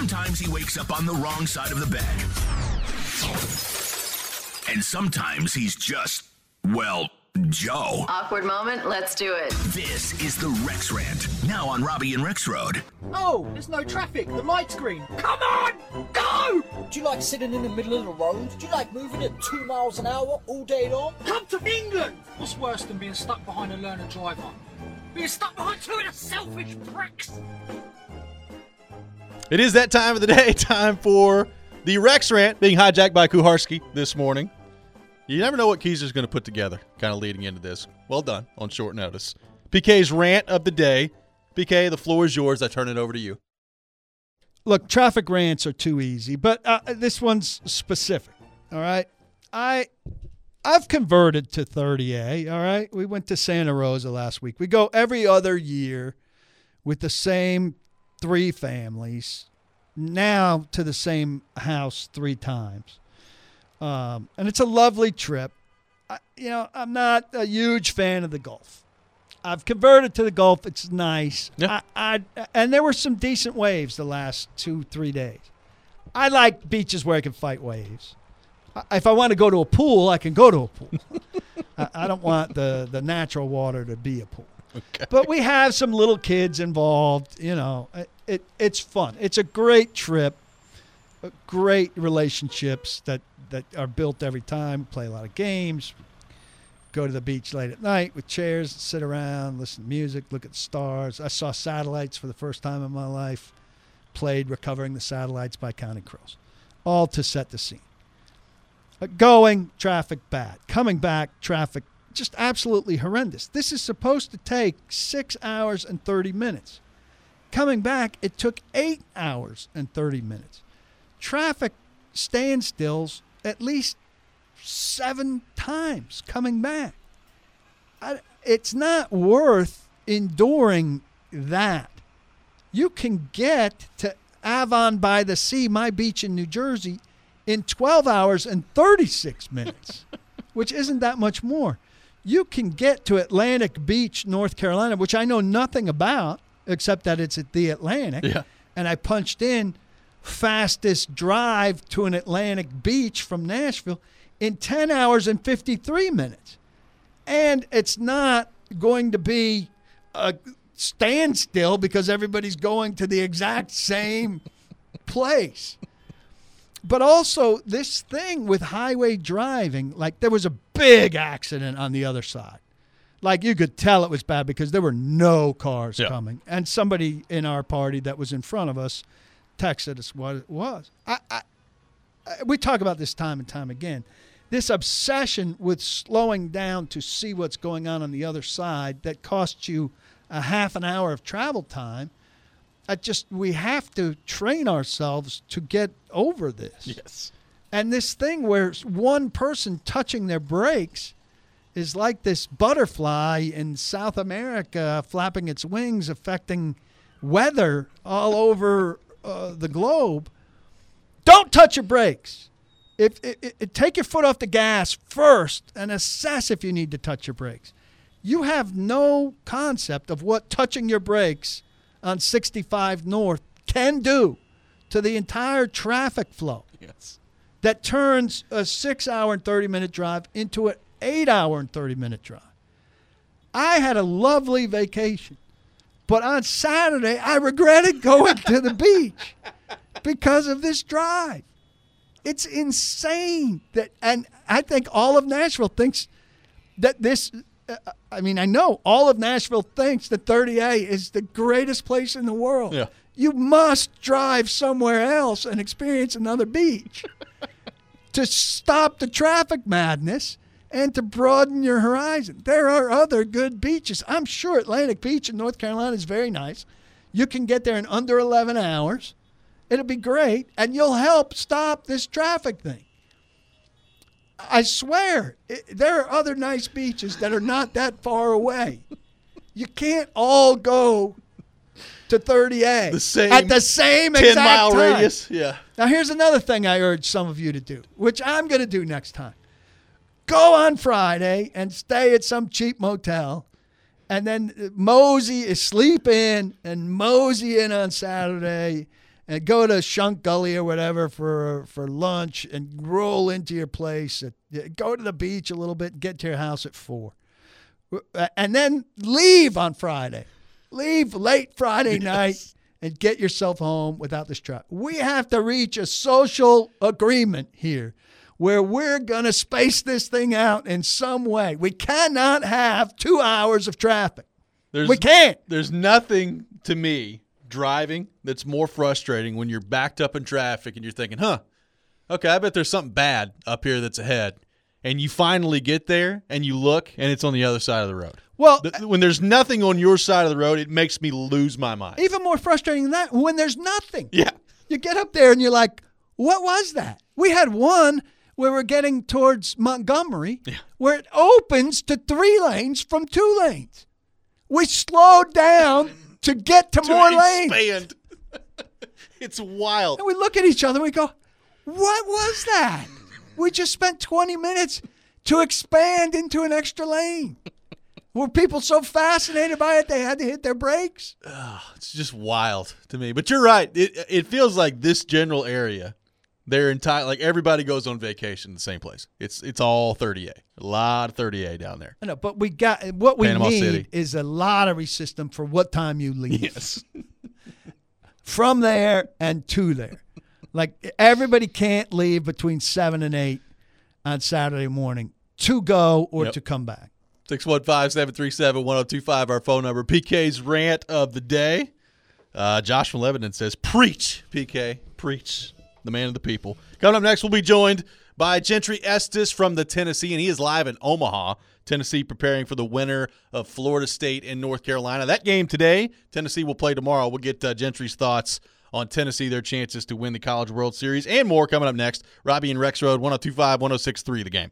Sometimes he wakes up on the wrong side of the bed. And sometimes he's just, well, Joe. Awkward moment, let's do it. This is the Rex Rant, now on Robbie and Rex Road. Oh, there's no traffic. The light's green. Come on, go! Do you like sitting in the middle of the road? Do you like moving at 2 miles an hour all day long? Come to England! What's worse than being stuck behind a learner driver? Being stuck behind two of the selfish pricks! It is that time of the day, time for the Rex Rant being hijacked by Kuharski this morning. You never know what Keezer's going to put together, kind of leading into this. Well done on short notice. PK's rant of the day. PK, the floor is yours. I turn it over to you. Look, traffic rants are too easy, but this one's specific, all right? I've converted to 30A, all right? We went to Santa Rosa last week. We go every other year with the same 3 families, now to the same house 3 times. And it's a lovely trip. I'm not a huge fan of the Gulf. I've converted to the Gulf. It's nice. Yeah. And there were some decent waves the last 2-3 days. I like beaches where I can fight waves. If I want to go to a pool, I can go to a pool. I don't want the natural water to be a pool. Okay. But we have some little kids involved. It's fun. It's a great trip. Great relationships that are built every time. Play a lot of games. Go to the beach late at night with chairs, sit around, listen to music, look at the stars. I saw satellites for the first time in my life. Played Recovering the Satellites by Counting Crows. All to set the scene. Going, traffic bad. Coming back, traffic just absolutely horrendous. This is supposed to take 6 hours and 30 minutes. Coming back, it took 8 hours and 30 minutes. Traffic standstills at least 7 times coming back. It's not worth enduring that. You can get to Avon by the Sea, my beach in New Jersey, in 12 hours and 36 minutes, which isn't that much more. You can get to Atlantic Beach, North Carolina, which I know nothing about except that it's at the Atlantic. Yeah. And I punched in fastest drive to an Atlantic beach from Nashville in 10 hours and 53 minutes. And it's not going to be a standstill because everybody's going to the exact same place. But also this thing with highway driving, like there was a big accident on the other side. Like you could tell it was bad because there were no cars coming. And somebody in our party that was in front of us texted us what it was. We talk about this time and time again. This obsession with slowing down to see what's going on the other side that costs you a half an hour of travel time. We have to train ourselves to get over this. Yes. And this thing where one person touching their brakes is like this butterfly in South America flapping its wings, affecting weather all over the globe. Don't touch your brakes. Take your foot off the gas first and assess if you need to touch your brakes. You have no concept of what touching your brakes on 65 North can do to the entire traffic flow. Yes. That turns a 6 hour and 30-minute drive into an 8 hour and 30-minute drive. I had a lovely vacation, but on Saturday I regretted going to the beach because of this drive. It's insane and I think all of Nashville thinks that this. I know all of Nashville thinks that 30A is the greatest place in the world. Yeah. You must drive somewhere else and experience another beach to stop the traffic madness and to broaden your horizon. There are other good beaches. I'm sure Atlantic Beach in North Carolina is very nice. You can get there in under 11 hours. It'll be great, and you'll help stop this traffic thing. I swear, there are other nice beaches that are not that far away. You can't all go to 30A at the same exact 10-mile time. radius. Yeah. Now, here's another thing I urge some of you to do, which I'm going to do next time. Go on Friday and stay at some cheap motel, and then sleep in and mosey in on Saturday and go to Shunk Gully or whatever for lunch and roll into your place. Go to the beach a little bit and get to your house at 4. And then leave on Friday. Leave late Friday night and get yourself home without this traffic. We have to reach a social agreement here where we're going to space this thing out in some way. We cannot have 2 hours of traffic. We can't. There's nothing to me driving that's more frustrating when you're backed up in traffic and you're thinking, okay, I bet there's something bad up here that's ahead. And you finally get there and you look and it's on the other side of the road. Well, when there's nothing on your side of the road, it makes me lose my mind. Even more frustrating than that, when there's nothing. Yeah. You get up there and you're like, what was that? We had one where we're getting towards Montgomery where it opens to 3 lanes from 2 lanes. We slowed down to get to more lanes. It's wild. And we look at each other and we go, what was that? We just spent 20 minutes to expand into an extra lane. Were people so fascinated by it they had to hit their brakes? It's just wild to me. But you're right. It feels like this general area, their entire, like everybody goes on vacation in the same place. It's all 30A. A lot of 30A down there. I know, but we got what we Panama need City. is a lottery system for what time you leave. Yes. From there and to there. Like everybody can't leave between 7 and 8 on Saturday morning to go or to come back. 615-737-1025, our phone number. PK's rant of the day. Josh from Lebanon says, preach, PK, preach, the man of the people. Coming up next, we'll be joined by Gentry Estes from the Tennessee, and he is live in Omaha, Tennessee, preparing for the winner of Florida State and North Carolina. That game today, Tennessee will play tomorrow. We'll get Gentry's thoughts on Tennessee, their chances to win the College World Series, and more coming up next. Robbie and Rex Road, 102.5, 106.3, The Game.